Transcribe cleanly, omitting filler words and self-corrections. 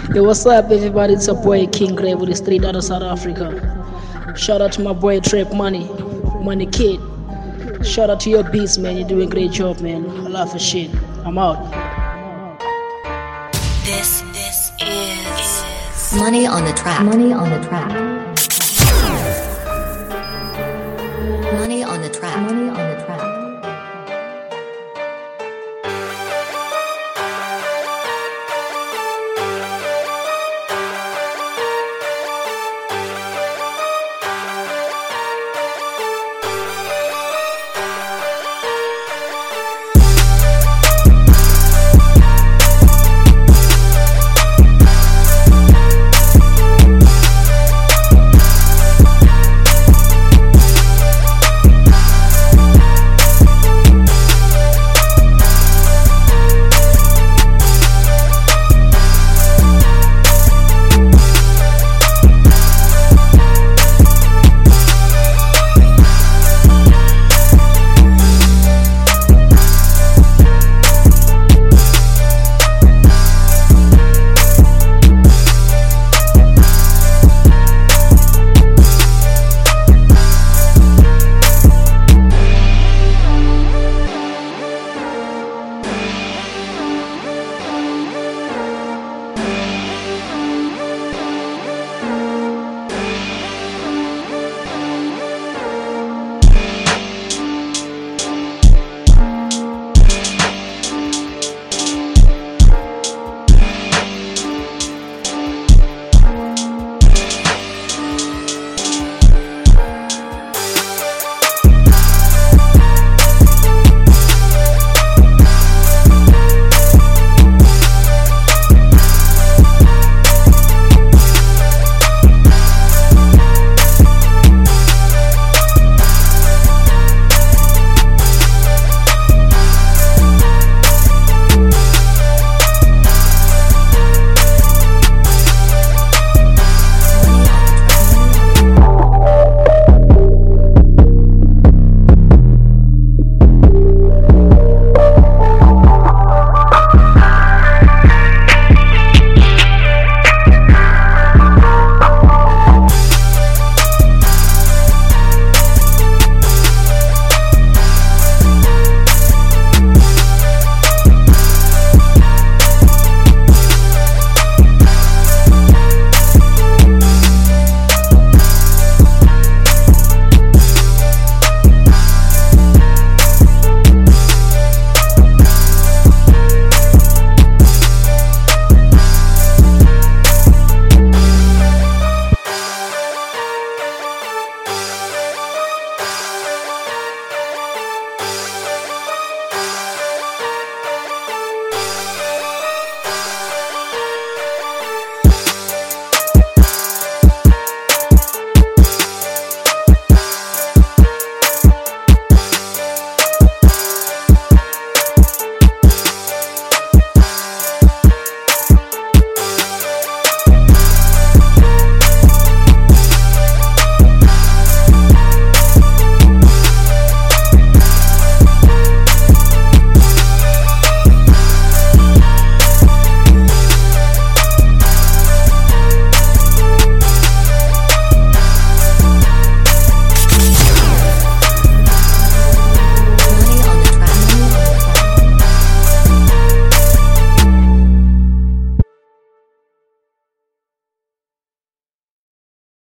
Yo, what's up, everybody? It's a boy King Grave with the street out of South Africa. Shout out to my boy Trap Money, Money Kid. Shout out to your beats, man. You're doing a great job, man. I love your shit. I'm out. This is Money on the track. Money on the track. Money on the track. Money on